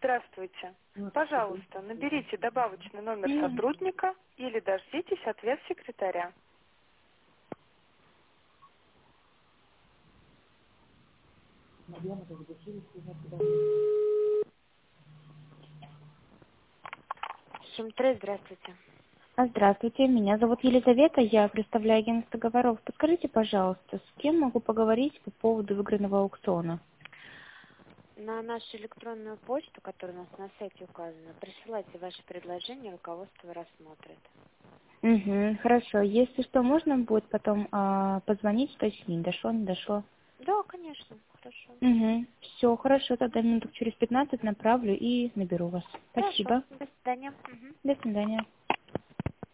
Здравствуйте. Пожалуйста, наберите добавочный номер сотрудника или дождитесь ответ секретаря. Сим-3, здравствуйте. Здравствуйте, меня зовут Елизавета, я представляю агентство договоров. Подскажите, пожалуйста, с кем могу поговорить по поводу выигранного аукциона? На нашу электронную почту, которая у нас на сайте указана, присылайте ваши предложения, руководство рассмотрит. Угу, хорошо. Если что, можно будет потом позвонить, уточнить, дошло, не дошло? Да, конечно, хорошо. Угу, все, хорошо, тогда минуток через 15 направлю и наберу вас. Хорошо, Спасибо. до свидания. Мгм. До свидания.